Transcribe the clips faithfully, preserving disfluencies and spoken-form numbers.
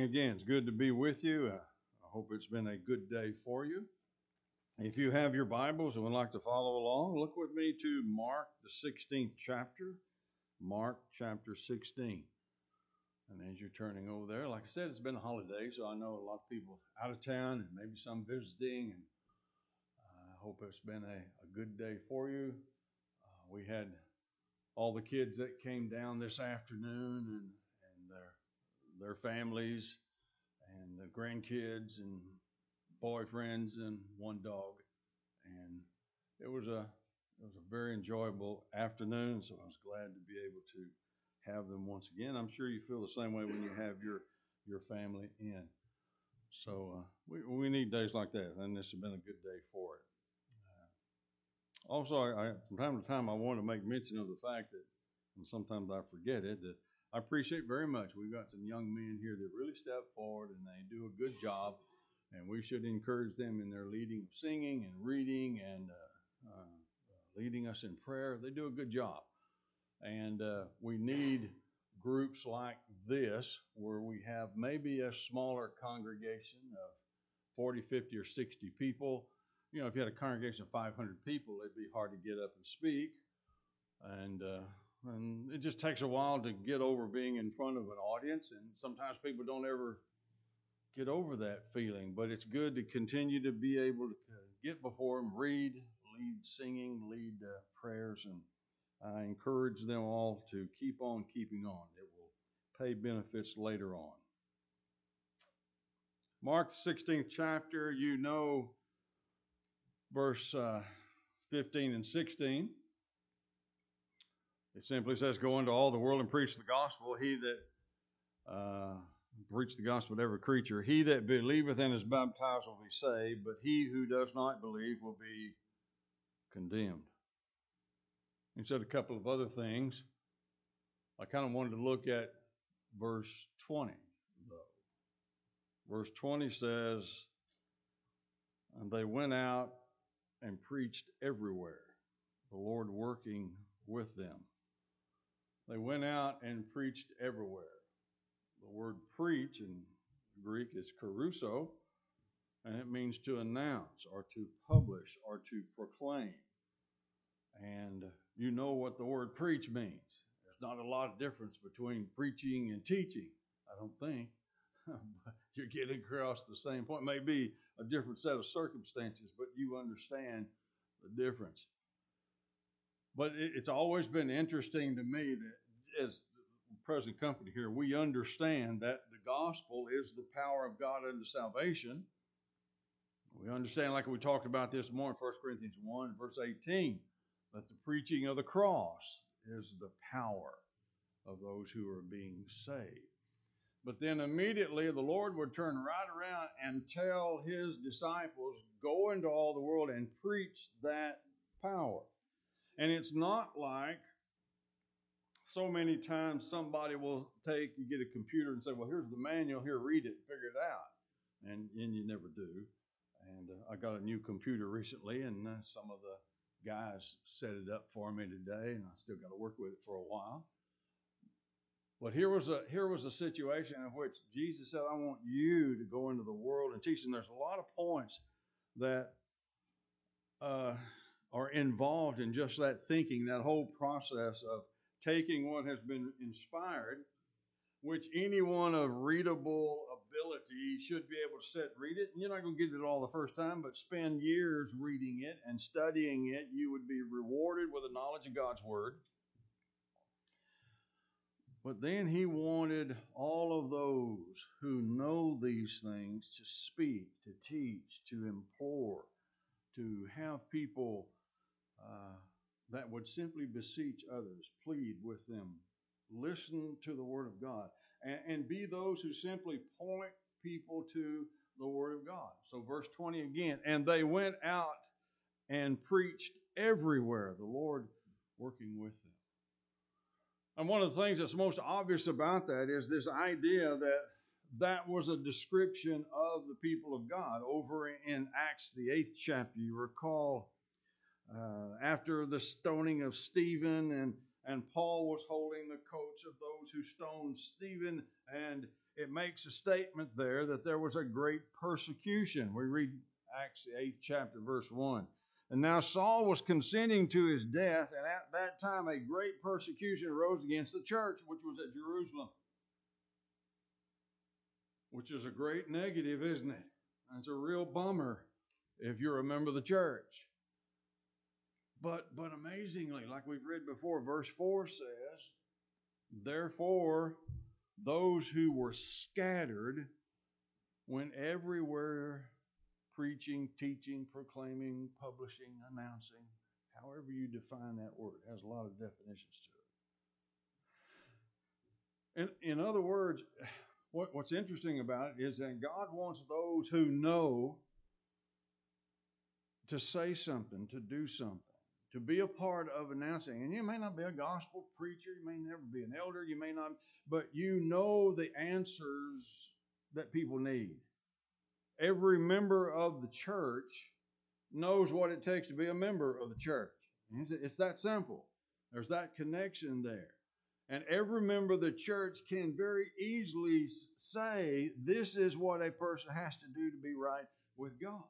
again. It's good to be with you. Uh, I hope it's been a good day for you. If you have your Bibles and would like to follow along, look with me to Mark, the sixteenth chapter. Mark chapter sixteen. And as you're turning over there, like I said, it's been a holiday, so I know a lot of people out of town and maybe some visiting. And I hope it's been a, a good day for you. Uh, we had all the kids that came down this afternoon and, and their their families and the grandkids and boyfriends and one dog, and it was a it was a very enjoyable afternoon. So I was glad to be able to have them once again. I'm sure you feel the same way when you have your your family in. So uh, we we need days like that, and this has been a good day for it. Uh, also, I, I from time to time I want to make mention of the fact that, and sometimes I forget it, that I appreciate very much. We've got some young men here that really step forward and they do a good job, and we should encourage them in their leading of singing and reading and uh, uh, leading us in prayer. They do a good job, and uh, we need groups like this where we have maybe a smaller congregation of forty, fifty, or sixty people. You know, if you had a congregation of five hundred people, it'd be hard to get up and speak, and uh, And it just takes a while to get over being in front of an audience, and sometimes people don't ever get over that feeling. But it's good to continue to be able to get before them, read, lead singing, lead uh, prayers, and I encourage them all to keep on keeping on. It will pay benefits later on. Mark the sixteenth chapter, you know verse uh, fifteen and sixteen. It simply says, go into all the world and preach the gospel. He that uh, preach the gospel to every creature. He that believeth and is baptized will be saved, but he who does not believe will be condemned. He said a couple of other things. I kind of wanted to look at verse twenty, though. Verse twenty says, and they went out and preached everywhere, the Lord working with them. They went out and preached everywhere. The word preach in Greek is kerusso, and it means to announce or to publish or to proclaim. And you know what the word preach means. There's not a lot of difference between preaching and teaching, I don't think. You're getting across the same point. It may be a different set of circumstances, but you understand the difference. But it's always been interesting to me that as the present company here, we understand that the gospel is the power of God unto salvation. We understand, like we talked about this morning, First Corinthians one, verse eighteen, that the preaching of the cross is the power of those who are being saved. But then immediately the Lord would turn right around and tell his disciples, go into all the world and preach that power. And it's not like so many times somebody will take, you get a computer and say, well, here's the manual, here, read it, figure it out. And, and you never do. And uh, I got a new computer recently, and uh, some of the guys set it up for me today, and I still got to work with it for a while. But here was a here was a situation in which Jesus said, I want you to go into the world and teach. And there's a lot of points that uh, are involved in just that thinking, that whole process of taking what has been inspired, which anyone of readable ability should be able to sit and read it. And you're not going to get it all the first time, but spend years reading it and studying it. You would be rewarded with the knowledge of God's Word. But then he wanted all of those who know these things to speak, to teach, to implore, to have people uh, that would simply beseech others, plead with them, listen to the Word of God, and, and be those who simply point people to the Word of God. So verse twenty again, and they went out and preached everywhere, the Lord working with them. And one of the things that's most obvious about that is this idea that that was a description of the people of God. Over in Acts, the eighth chapter, you recall uh, after the stoning of Stephen, and, and Paul was holding the coats of those who stoned Stephen, and it makes a statement there that there was a great persecution. We read Acts, the eighth chapter, verse one. And now Saul was consenting to his death, and at that time a great persecution arose against the church, which was at Jerusalem. Which is a great negative, isn't it? It's a real bummer if you're a member of the church. But, but amazingly, like we've read before, verse four says, therefore, those who were scattered went everywhere preaching, teaching, proclaiming, publishing, announcing, however you define that word. It has a lot of definitions to it. In, in other words, what, what's interesting about it is that God wants those who know to say something, to do something, to be a part of announcing. And you may not be a gospel preacher, you may never be an elder, you may not, but you know the answers that people need. Every member of the church knows what it takes to be a member of the church. It's that simple. There's that connection there. And every member of the church can very easily say, this is what a person has to do to be right with God.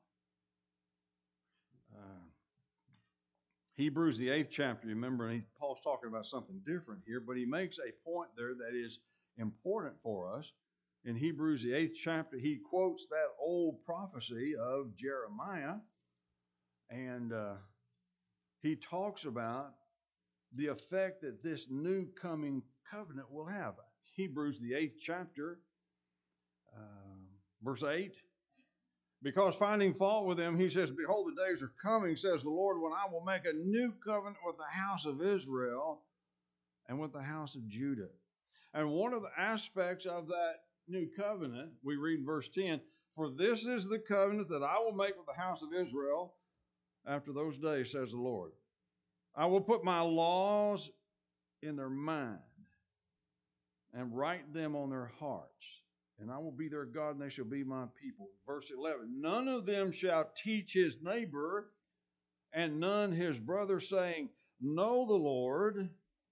Uh, Hebrews, the eighth chapter, remember, and he, Paul's talking about something different here, but he makes a point there that is important for us. In Hebrews, the eighth chapter, he quotes that old prophecy of Jeremiah, and uh, he talks about the effect that this new coming covenant will have. Hebrews, the eighth chapter, uh, verse eight. Because finding fault with them, he says, behold, the days are coming, says the Lord, when I will make a new covenant with the house of Israel and with the house of Judah. And one of the aspects of that new covenant, we read in verse ten, for this is the covenant that I will make with the house of Israel after those days, says the Lord. I will put my laws in their mind and write them on their hearts. And I will be their God, and they shall be my people. Verse eleven, none of them shall teach his neighbor, and none his brother, saying, know the Lord,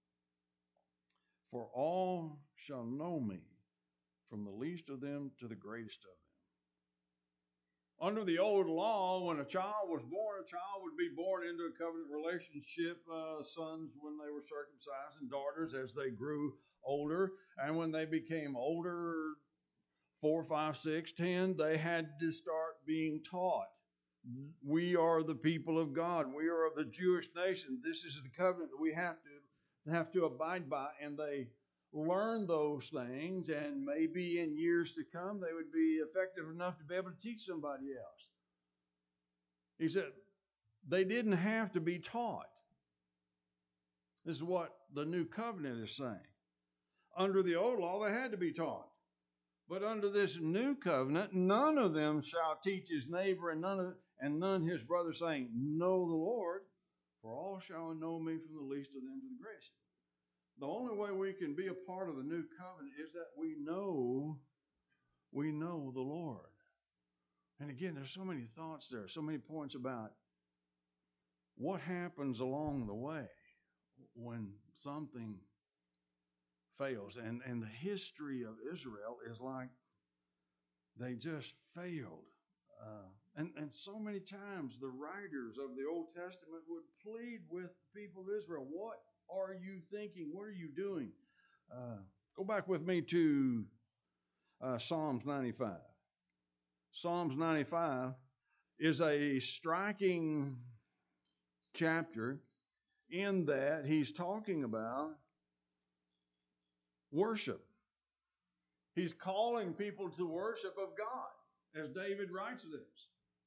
for all shall know me, from the least of them to the greatest of them. Under the old law, when a child was born, a child would be born into a covenant relationship, uh, sons when they were circumcised, and daughters as they grew older. And when they became older, four, five, six, ten, they had to start being taught. We are the people of God. We are of the Jewish nation. This is the covenant that we have to have to abide by. And they learn those things, and maybe in years to come, they would be effective enough to be able to teach somebody else. He said they didn't have to be taught. This is what the new covenant is saying. Under the old law, they had to be taught. But under this new covenant, none of them shall teach his neighbor and none of, and none his brother, saying, know the Lord, for all shall know me, from the least of them to the greatest. The only way we can be a part of the new covenant is that we know, we know the Lord. And again, there's so many thoughts there, so many points about what happens along the way when something fails. And, and the history of Israel is like they just failed. Uh, and, and so many times the writers of the Old Testament would plead with the people of Israel, what are you thinking? What are you doing? Uh, go back with me to uh, Psalms ninety-five. Psalms ninety-five is a striking chapter in that he's talking about worship. He's calling people to worship of God, as David writes this.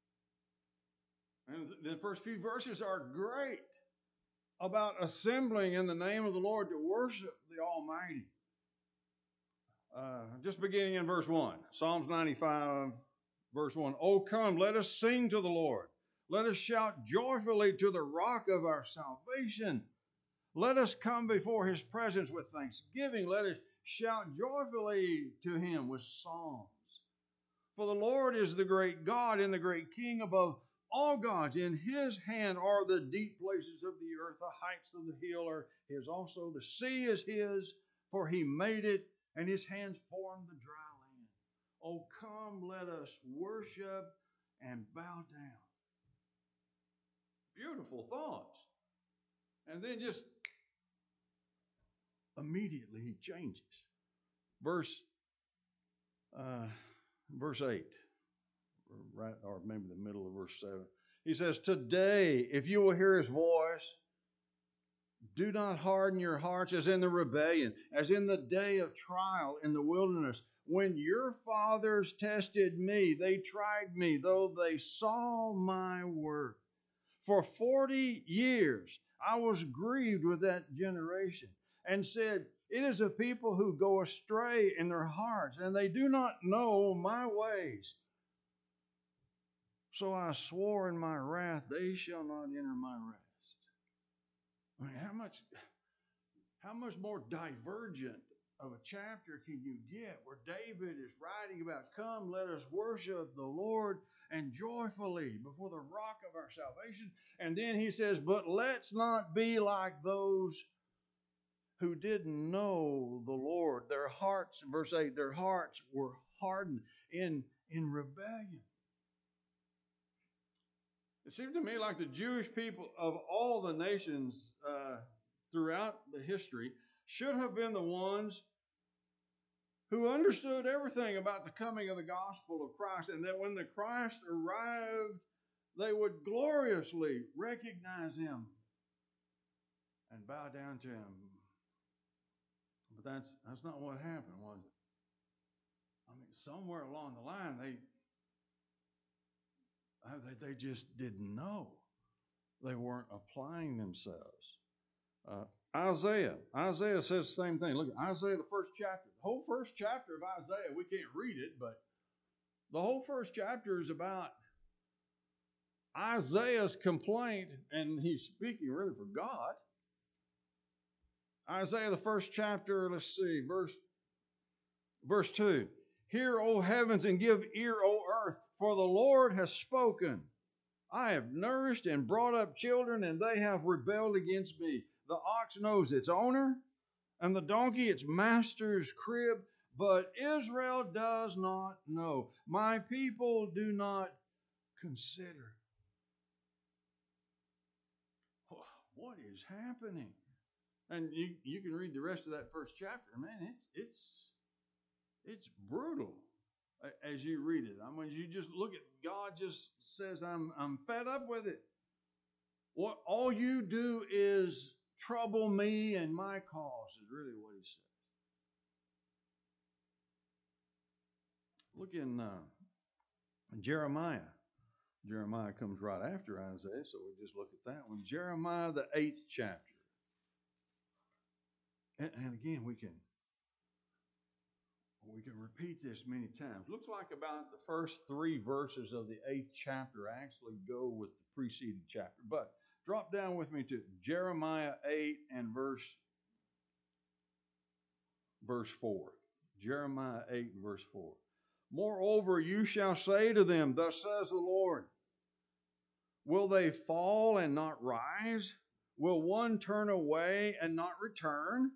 And the first few verses are great about assembling in the name of the Lord to worship the Almighty. Uh, just beginning in verse one, Psalms ninety-five, verse one. Oh, come, let us sing to the Lord. Let us shout joyfully to the rock of our salvation. Let us come before his presence with thanksgiving. Let us shout joyfully to him with psalms. For the Lord is the great God and the great King above all gods. In his hand are the deep places of the earth. The heights of the hill are his also. The sea is his, for he made it, and his hands formed the dry Oh, come, let us worship and bow down. Beautiful thoughts. And then just immediately he changes. Verse uh, verse eight, right, or maybe the middle of verse seven. He says, today, if you will hear his voice, do not harden your hearts as in the rebellion, as in the day of trial in the wilderness. When your fathers tested me, they tried me, though they saw my work. For forty years I was grieved with that generation, and said, it is a people who go astray in their hearts, and they do not know my ways. So I swore in my wrath, they shall not enter my rest. I mean, how much, how much more divergent of a chapter can you get where David is writing about, come, let us worship the Lord and joyfully before the rock of our salvation. And then he says, but let's not be like those who didn't know the Lord. Their hearts, verse eight, their hearts were hardened in, in rebellion. It seemed to me like the Jewish people of all the nations uh, throughout the history should have been the ones who understood everything about the coming of the gospel of Christ, and that when the Christ arrived, they would gloriously recognize him and bow down to him. But that's that's not what happened, was it? I mean, somewhere along the line, they They, they just didn't know. They weren't applying themselves. Uh, Isaiah. Isaiah says the same thing. Look at Isaiah, the first chapter. The whole first chapter of Isaiah, we can't read it, but the whole first chapter is about Isaiah's complaint, and he's speaking really for God. Isaiah, the first chapter, let's see, verse, verse two. Hear, O heavens, and give ear, O earth, for the Lord has spoken. I have nourished and brought up children, and they have rebelled against me. The ox knows its owner, and the donkey its master's crib, but Israel does not know. My people do not consider. What is happening? And you, you can read the rest of that first chapter. Man, it's it's it's brutal as you read it. I mean, you just look at God just says, I'm I'm fed up with it. What all you do is trouble me and my cause is really what he says. Look in uh, Jeremiah. Jeremiah comes right after Isaiah, so we just look at that one. Jeremiah, the eighth chapter. And, and again, we can we can repeat this many times. Looks like about the first three verses of the eighth chapter actually go with the preceding chapter. But drop down with me to Jeremiah eight and verse verse four. Jeremiah eight and verse four. Moreover, you shall say to them, thus says the Lord, will they fall and not rise? Will one turn away and not return?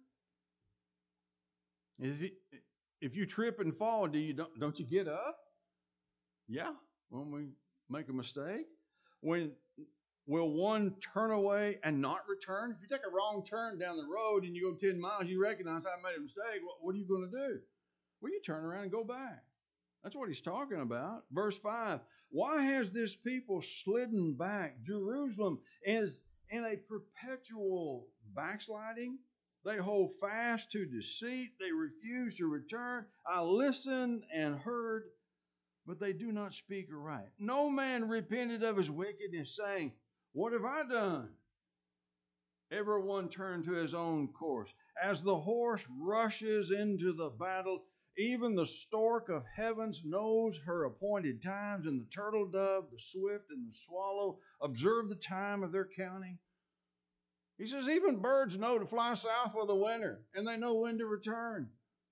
If you, if you trip and fall, do you don't, don't you get up? Yeah, when we make a mistake. When will one turn away and not return? If you take a wrong turn down the road and you go ten miles, you recognize I made a mistake. What, what are you going to do? Well, you turn around and go back. That's what he's talking about. Verse five, why has this people slidden back? Jerusalem is in a perpetual backsliding. They hold fast to deceit. They refuse to return. I listened and heard, but they do not speak aright. No man repented of his wickedness, saying, what have I done? Everyone turned to his own course. As the horse rushes into the battle, even the stork of heavens knows her appointed times, and the turtle dove, the swift, and the swallow observe the time of their counting. He says, even birds know to fly south for the winter, and they know when to return.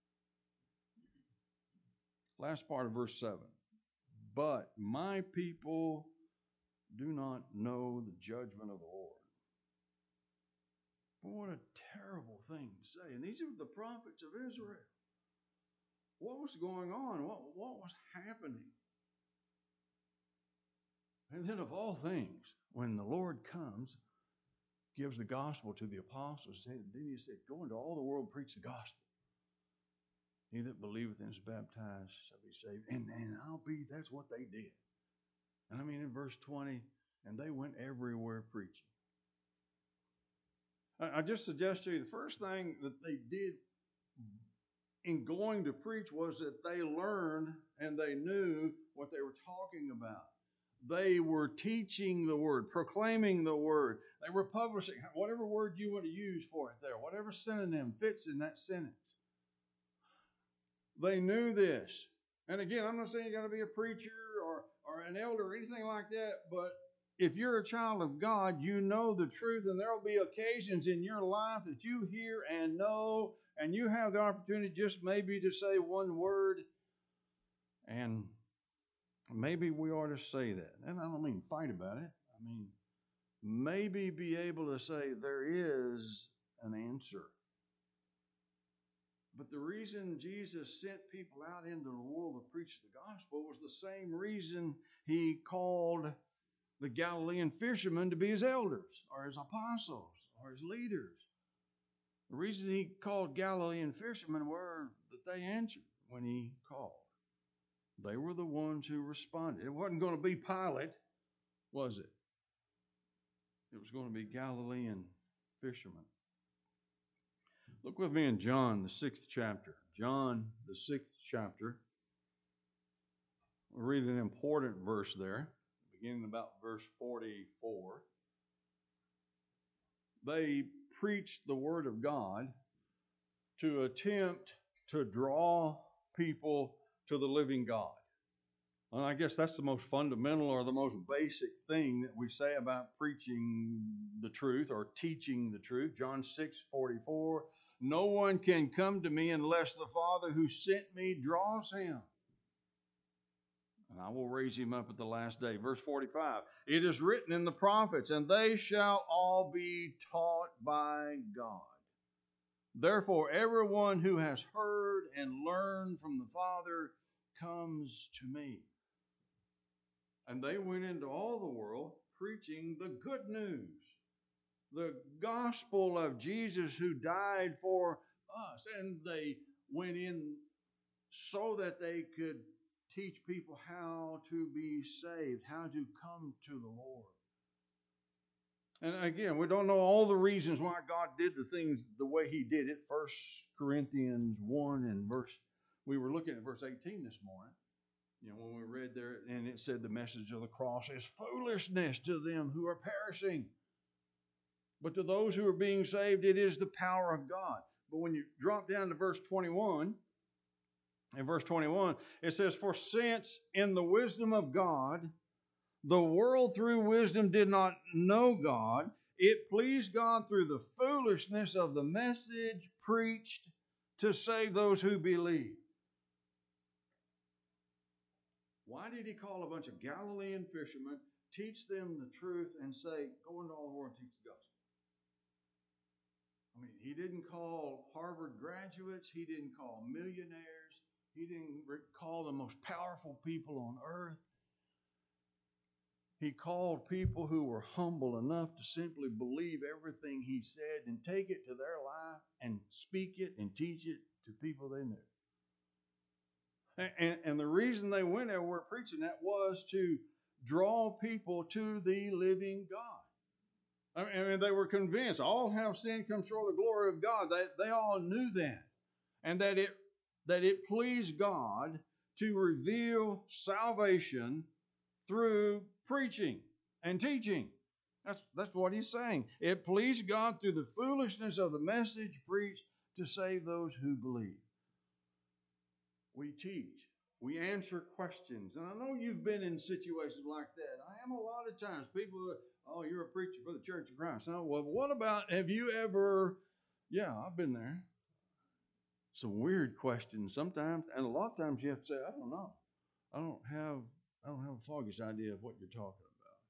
Last part of verse seven. But my people do not know the judgment of the Lord. But what a terrible thing to say. And these are the prophets of Israel. what was going on? What, what was happening? And then of all things, when the Lord comes, gives the gospel to the apostles, then he said, go into all the world and preach the gospel. He that believeth and is baptized shall be saved. And, and I'll be, that's what they did. And I mean in verse twenty, and they went everywhere preaching. I, I just suggest to you, the first thing that they did in going to preach was that they learned and they knew what they were talking about. They were teaching the word, proclaiming the word. They were publishing, whatever word you want to use for it there, whatever synonym fits in that sentence. They knew this. And again, I'm not saying you got to be a preacher or, or an elder or anything like that, but if you're a child of God, you know the truth, and there will be occasions in your life that you hear and know, and you have the opportunity just maybe to say one word, and maybe we ought to say that. And I don't mean fight about it. I mean, maybe be able to say there is an answer. But the reason Jesus sent people out into the world to preach the gospel was the same reason he called the Galilean fishermen to be his elders or his apostles or his leaders. The reason he called Galilean fishermen were that they answered when he called. They were the ones who responded. It wasn't going to be Pilate, was it? It was going to be Galilean fishermen. Look with me in John, the sixth chapter. John, the sixth chapter. We'll read an important verse there, beginning about verse forty-four. They preached the word of God to attempt to draw people to the living God. Well, I guess that's the most fundamental or the most basic thing that we say about preaching the truth or teaching the truth. John six forty-four. No one can come to me unless the Father who sent me draws him, and I will raise him up at the last day. Verse forty-five. It is written in the prophets, and they shall all be taught by God. Therefore, everyone who has heard and learned from the Father comes to me. And they went into all the world preaching the good news, the gospel of Jesus who died for us. And they went in so that they could teach people how to be saved, how to come to the Lord. And again, we don't know all the reasons why God did the things the way he did it. First Corinthians one and verse, we were looking at verse eighteen this morning. You know, when we read there, and it said the message of the cross is foolishness to them who are perishing. But to those who are being saved, it is the power of God. But when you drop down to verse twenty-one, in verse twenty-one, it says, for since in the wisdom of God, the world through wisdom did not know God, it pleased God through the foolishness of the message preached to save those who believe. Why did he call a bunch of Galilean fishermen, teach them the truth, and say, go into all the world and teach the gospel? I mean, he didn't call Harvard graduates. He didn't call millionaires. He didn't call the most powerful people on earth. He called people who were humble enough to simply believe everything he said and take it to their life and speak it and teach it to people they knew. And, and the reason they went everywhere preaching that was to draw people to the living God. I mean, they were convinced all have sinned, come short of the glory of God. They, they all knew that. And that it, that it pleased God to reveal salvation through preaching and teaching. That's, that's what he's saying. It pleased God through the foolishness of the message preached to save those who believe. We teach. We answer questions. And I know you've been in situations like that. I am a lot of times. People, oh, you're a preacher for the Church of Christ. Oh, well, what about, have you ever, yeah, I've been there. Some weird questions sometimes. And a lot of times you have to say, I don't know. I don't have, I don't have a foggish idea of what you're talking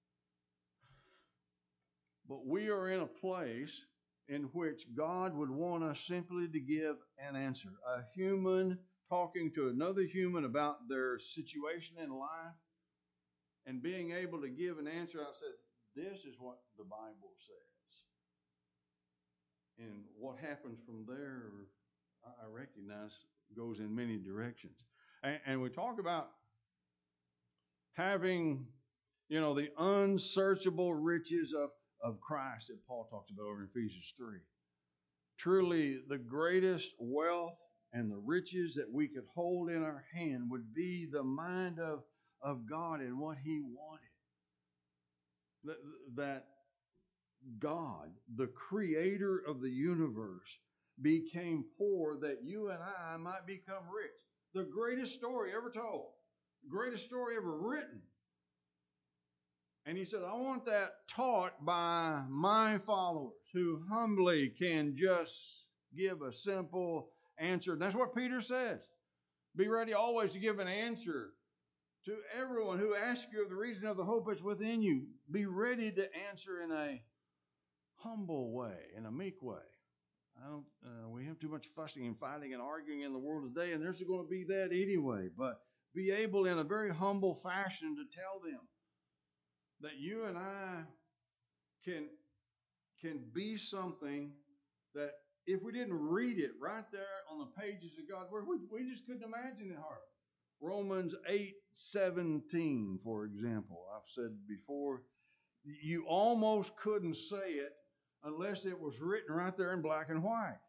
about. But we are in a place in which God would want us simply to give an answer, a human talking to another human about their situation in life and being able to give an answer. I said, this is what the Bible says. And what happens from there, I recognize, goes in many directions. And, and we talk about having, you know, the unsearchable riches of, of Christ that Paul talks about over in Ephesians three. Truly, the greatest wealth and the riches that we could hold in our hand would be the mind of, of God and what He wanted. That, that God, the creator of the universe, became poor that you and I might become rich. The greatest story ever told. Greatest story ever written. And He said, I want that taught by my followers who humbly can just give a simple answer. That's what Peter says. Be ready always to give an answer to everyone who asks you of the reason of the hope that's within you. Be ready to answer in a humble way, in a meek way. I don't, uh, we have too much fussing and fighting and arguing in the world today, and there's going to be that anyway. But be able in a very humble fashion to tell them that you and I can, can be something that if we didn't read it right there on the pages of God's Word, we, we just couldn't imagine it hardly. Romans eight seventeen, for example, I've said before, you almost couldn't say it unless it was written right there in black and white.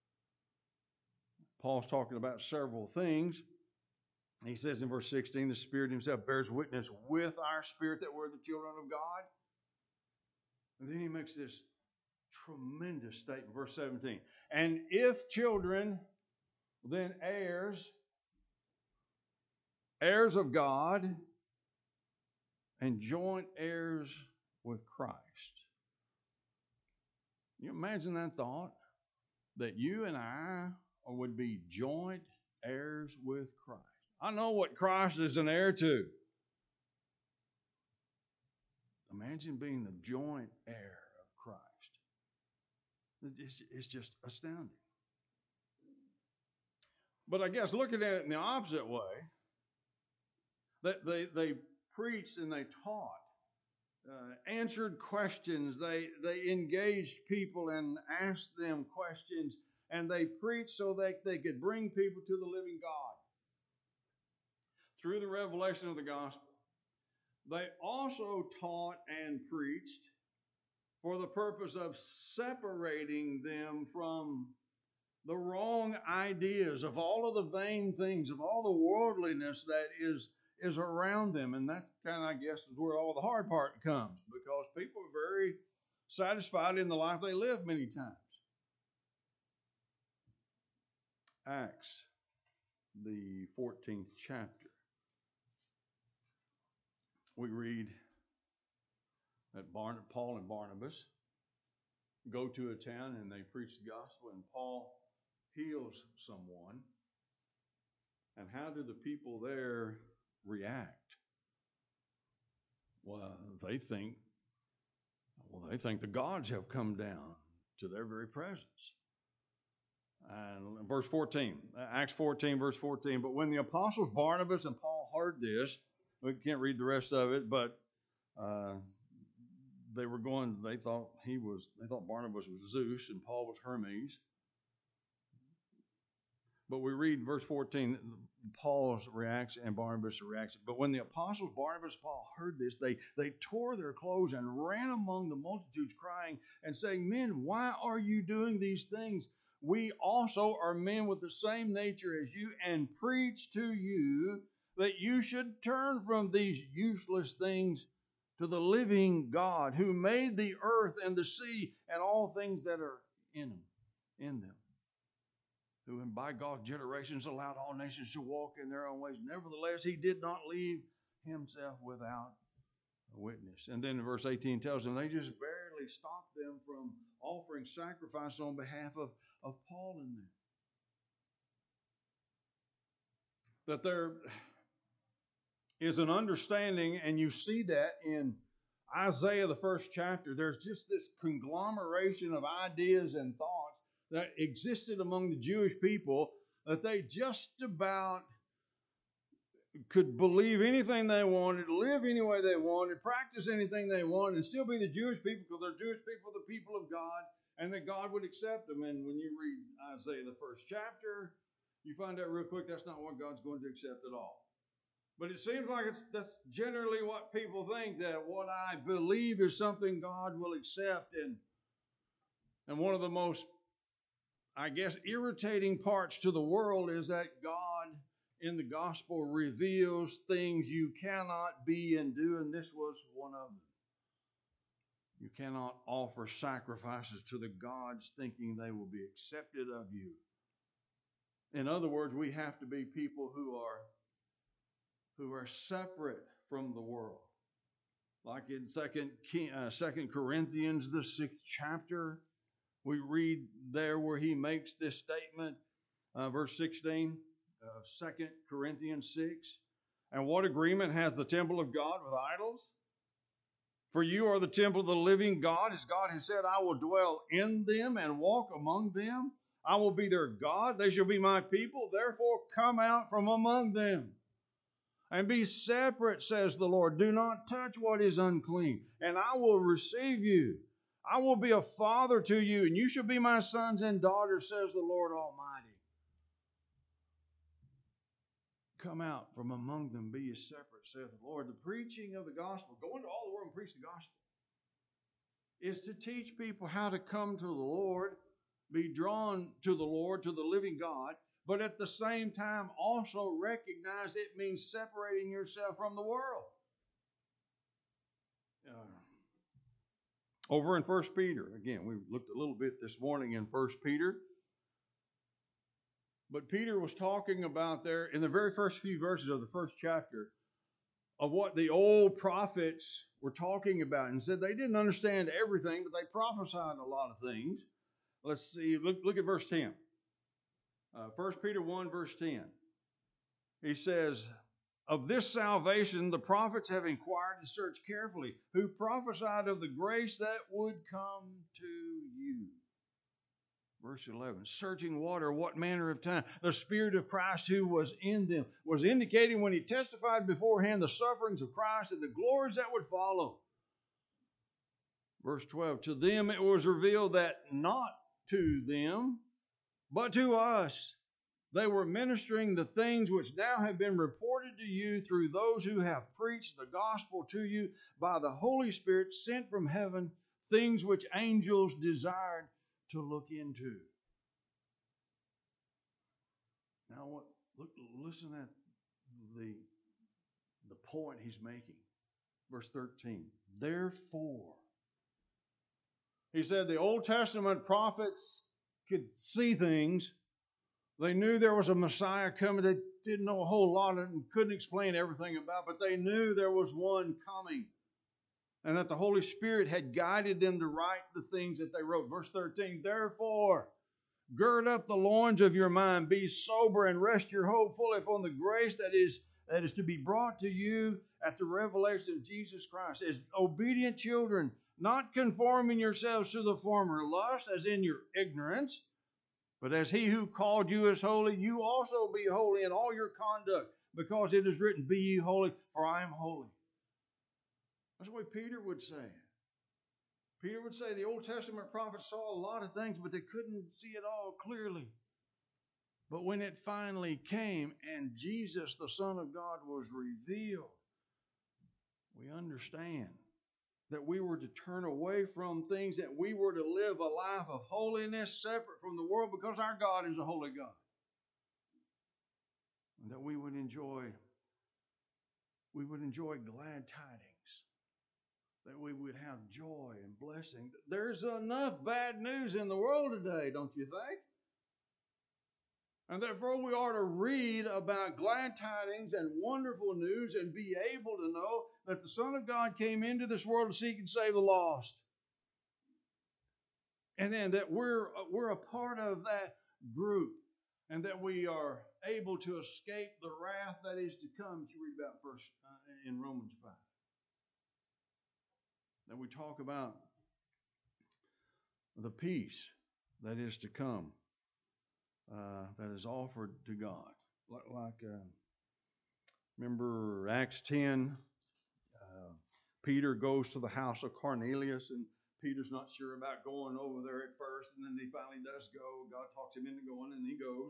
Paul's talking about several things. He says in verse sixteen, the Spirit Himself bears witness with our spirit that we're the children of God. And then he makes this tremendous statement, verse seventeen. And if children, then heirs, heirs of God, and joint heirs with Christ. Can you imagine that thought? That you and I would be joint heirs with Christ. I know what Christ is an heir to. Imagine being the joint heir of Christ. It's, it's just astounding. But I guess looking at it in the opposite way, that they, they preached and they taught, uh, answered questions, they, they engaged people and asked them questions, and they preached so that they could bring people to the living God through the revelation of the gospel. They also taught and preached for the purpose of separating them from the wrong ideas of all of the vain things, of all the worldliness that is, is around them. And that kind of, I guess, is where all the hard part comes, because people are very satisfied in the life they live many times. Acts, the fourteenth chapter. We read that Barn- Paul and Barnabas go to a town and they preach the gospel, and Paul heals someone. And how do the people there react? Well, they think, well, they think the gods have come down to their very presence. And verse fourteen, Acts fourteen, verse fourteen, but when the apostles Barnabas and Paul heard this, we can't read the rest of it, but uh, they were going, they thought he was, they thought Barnabas was Zeus and Paul was Hermes. But we read verse fourteen, Paul's reaction and Barnabas' reaction. But when the apostles Barnabas and Paul heard this, they, they tore their clothes and ran among the multitudes, crying and saying, men, why are you doing these things? We also are men with the same nature as you, and preach to you that you should turn from these useless things to the living God, who made the earth and the sea and all things that are in them, in them. Who by God's generations allowed all nations to walk in their own ways. Nevertheless, He did not leave Himself without a witness. And then verse eighteen tells them they just barely stopped them from offering sacrifice on behalf of, of Paul and them. That there is an understanding, and you see that in Isaiah, the first chapter. There's just this conglomeration of ideas and thoughts that existed among the Jewish people that they just about could believe anything they wanted, live any way they wanted, practice anything they wanted, and still be the Jewish people because they're Jewish people, the people of God, and that God would accept them. And when you read Isaiah, the first chapter, you find out real quick that's not what God's going to accept at all. But it seems like it's, that's generally what people think, that what I believe is something God will accept. And, and one of the most, I guess, irritating parts to the world is that God in the gospel reveals things you cannot be and do, and this was one of them. You cannot offer sacrifices to the gods thinking they will be accepted of you. In other words, we have to be people who are who are separate from the world. Like in Second uh, Second Corinthians, the sixth chapter, we read there where he makes this statement, uh, verse sixteen of Second Corinthians six. And what agreement has the temple of God with idols? For you are the temple of the living God, as God has said, I will dwell in them and walk among them. I will be their God. They shall be my people. Therefore, come out from among them and be separate, says the Lord. Do not touch what is unclean, and I will receive you. I will be a father to you, and you shall be my sons and daughters, says the Lord Almighty. Come out from among them, be ye separate, saith the Lord. The preaching of the gospel, go into all the world and preach the gospel, is to teach people how to come to the Lord, be drawn to the Lord, to the living God, but at the same time also recognize it means separating yourself from the world. Uh, over in First Peter, again, we looked a little bit this morning in First Peter. But Peter was talking about there in the very first few verses of the first chapter of what the old prophets were talking about, and said they didn't understand everything, but they prophesied a lot of things. Let's see, look, look at verse ten. Uh, First Peter one, verse ten. He says, of this salvation the prophets have inquired and searched carefully, who prophesied of the grace that would come to you. Verse eleven, searching water, what manner of time? The Spirit of Christ who was in them was indicating when he testified beforehand the sufferings of Christ and the glories that would follow. Verse twelve, to them it was revealed that not to them, but to us, they were ministering the things which now have been reported to you through those who have preached the gospel to you by the Holy Spirit sent from heaven, things which angels desired to look into. Now, what? Look, listen at the, the point he's making. Verse thirteen. Therefore, he said the Old Testament prophets could see things. They knew there was a Messiah coming. They didn't know a whole lot of it and couldn't explain everything about, but they knew there was one coming. And that the Holy Spirit had guided them to write the things that they wrote. Verse thirteen, therefore, gird up the loins of your mind, be sober, and rest your hope fully upon the grace that is, that is to be brought to you at the revelation of Jesus Christ. As obedient children, not conforming yourselves to the former lust, as in your ignorance, but as he who called you is holy, you also be holy in all your conduct, because it is written, be ye holy, for I am holy. That's the way Peter would say it. Peter would say the Old Testament prophets saw a lot of things, but they couldn't see it all clearly. But when it finally came and Jesus, the Son of God, was revealed, we understand that we were to turn away from things, that we were to live a life of holiness separate from the world because our God is a holy God. And that we would enjoy, we would enjoy glad tidings. That we would have joy and blessing. There's enough bad news in the world today, don't you think? And therefore we are to read about glad tidings and wonderful news and be able to know that the Son of God came into this world to seek and save the lost. And then that we're, we're a part of that group, and that we are able to escape the wrath that is to come, that you read about first uh, in Romans five. That we talk about the peace that is to come. uh, that is offered to God. Like, like uh, remember Acts ten? Uh, Peter goes to the house of Cornelius, and Peter's not sure about going over there at first, and then he finally does go. God talks him into going, and he goes.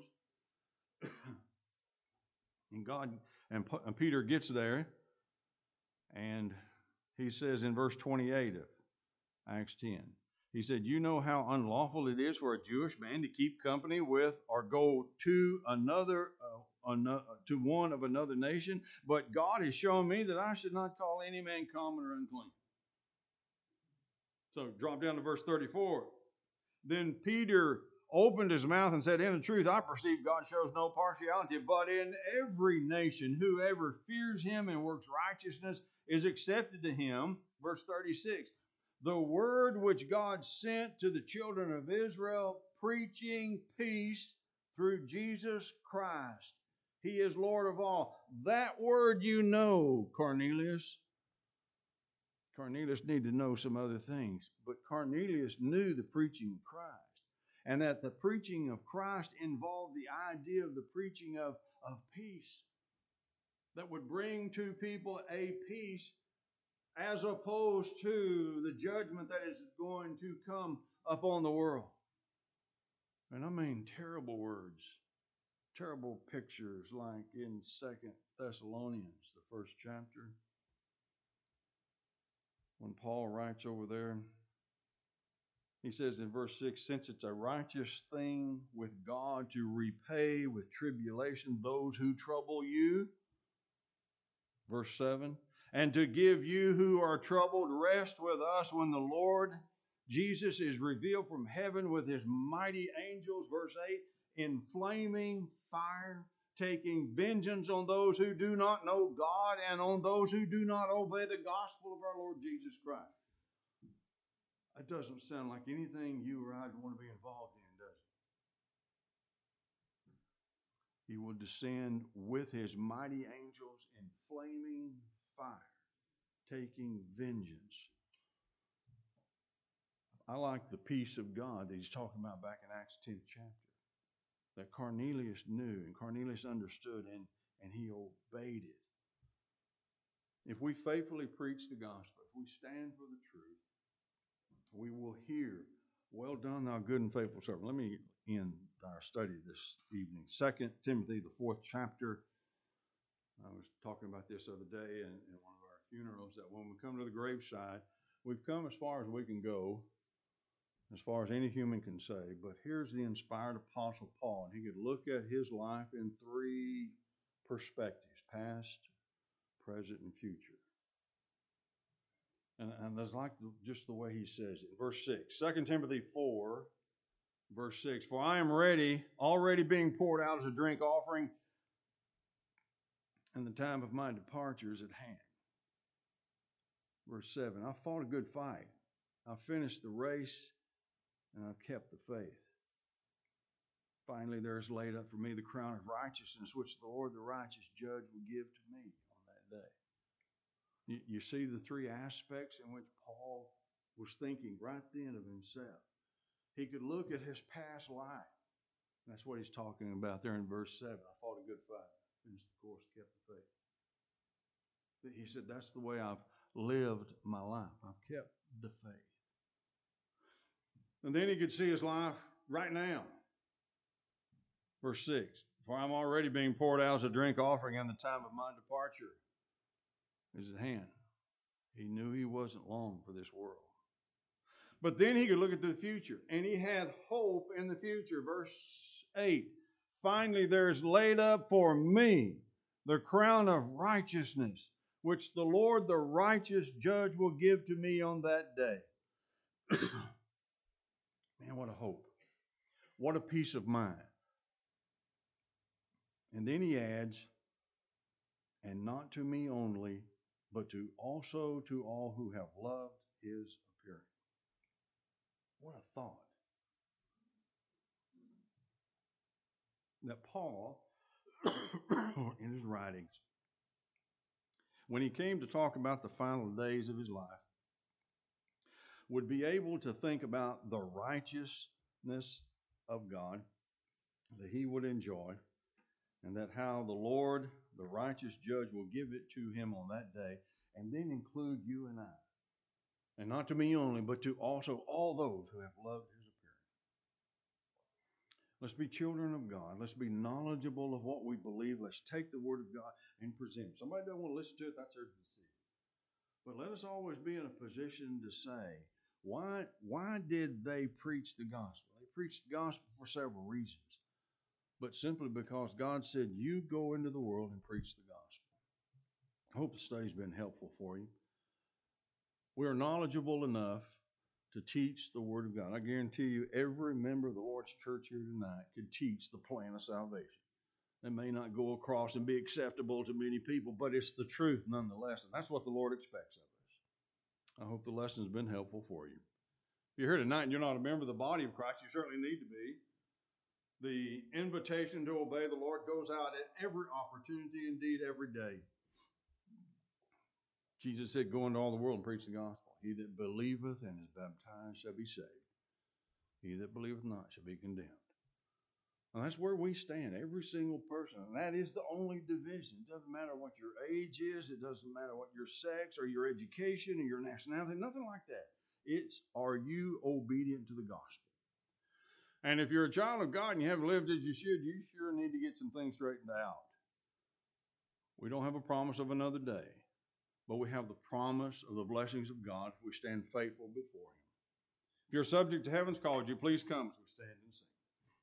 And God and, and Peter gets there, and he says in verse twenty-eight of Acts ten, he said, "You know how unlawful it is for a Jewish man to keep company with or go to another, uh, another to one of another nation, but God has shown me that I should not call any man common or unclean." So drop down to verse thirty-four. Then Peter opened his mouth and said, "In the truth, I perceive God shows no partiality, but in every nation, whoever fears him and works righteousness is accepted to him." Verse thirty-six, "The word which God sent to the children of Israel, preaching peace through Jesus Christ. He is Lord of all." That word you know, Cornelius. Cornelius needed to know some other things, but Cornelius knew the preaching of Christ, and that the preaching of Christ involved the idea of the preaching of, of peace that would bring to people a peace as opposed to the judgment that is going to come upon the world. And I mean terrible words, terrible pictures, like in Second Thessalonians, the first chapter, when Paul writes over there, he says in verse six, "Since it's a righteous thing with God to repay with tribulation those who trouble you." Verse seven, "And to give you who are troubled rest with us when the Lord Jesus is revealed from heaven with his mighty angels." Verse eight, "In flaming fire, taking vengeance on those who do not know God and on those who do not obey the gospel of our Lord Jesus Christ." That doesn't sound like anything you or I would want to be involved in, does it? He will descend with his mighty angels in flaming fire, taking vengeance. I like the peace of God that he's talking about back in Acts tenth chapter, that Cornelius knew and Cornelius understood, and, and he obeyed it. If we faithfully preach the gospel, if we stand for the truth, we will hear, "Well done, thou good and faithful servant." Let me end our study this evening. Second Timothy, the fourth chapter. I was talking about this the other day in, in one of our funerals, that when we come to the graveside, we've come as far as we can go, as far as any human can say. But here's the inspired Apostle Paul, and he could look at his life in three perspectives: past, present, and future. And, and that's like the, just the way he says it. Verse six, Second Timothy four, verse six, "For I am ready, already being poured out as a drink offering, and the time of my departure is at hand." Verse seven, "I fought a good fight. I've finished the race, and I've kept the faith. Finally, there is laid up for me the crown of righteousness, which the Lord, the righteous judge, will give to me on that day." You, you see the three aspects in which Paul was thinking right then of himself. He could look at his past life. That's what he's talking about there in verse seven. "I fought a good fight, finished the course, kept the faith." He said, that's the way I've lived my life. I've kept the faith. And then he could see his life right now. Verse six, "For I'm already being poured out as a drink offering, and the time of my departure is at hand." He knew he wasn't long for this world. But then he could look at the future, and he had hope in the future. Verse eight, "Finally there is laid up for me the crown of righteousness, which the Lord, the righteous judge, will give to me on that day." Man, what a hope. What a peace of mind. And then he adds, "And not to me only, but to also to all who have loved his appearing." What a thought. That Paul, in his writings, when he came to talk about the final days of his life, would be able to think about the righteousness of God that he would enjoy, and that how the Lord, the righteous judge, will give it to him on that day, and then include you and I. And not to me only, but to also all those who have loved his appearing. Let's be children of God. Let's be knowledgeable of what we believe. Let's take the Word of God and present it. Somebody doesn't want to listen to it, that's their decision. But let us always be in a position to say, why, why did they preach the gospel? They preached the gospel for several reasons. But simply because God said, you go into the world and preach the gospel. I hope the study's been helpful for you. We are knowledgeable enough to teach the Word of God. I guarantee you, every member of the Lord's church here tonight could teach the plan of salvation. It may not go across and be acceptable to many people, but it's the truth nonetheless. And that's what the Lord expects of us. I hope the lesson has been helpful for you. If you're here tonight and you're not a member of the body of Christ, you certainly need to be. The invitation to obey the Lord goes out at every opportunity, indeed every day. Jesus said, go into all the world and preach the gospel. He that believeth and is baptized shall be saved. He that believeth not shall be condemned. And that's where we stand, every single person. And that is the only division. It doesn't matter what your age is. It doesn't matter what your sex or your education or your nationality. Nothing like that. It's, are you obedient to the gospel? And if you're a child of God and you haven't lived as you should, you sure need to get some things straightened out. We don't have a promise of another day, but we have the promise of the blessings of God if we stand faithful before him. If you're subject to heaven's call, would you please come as we stand and sing.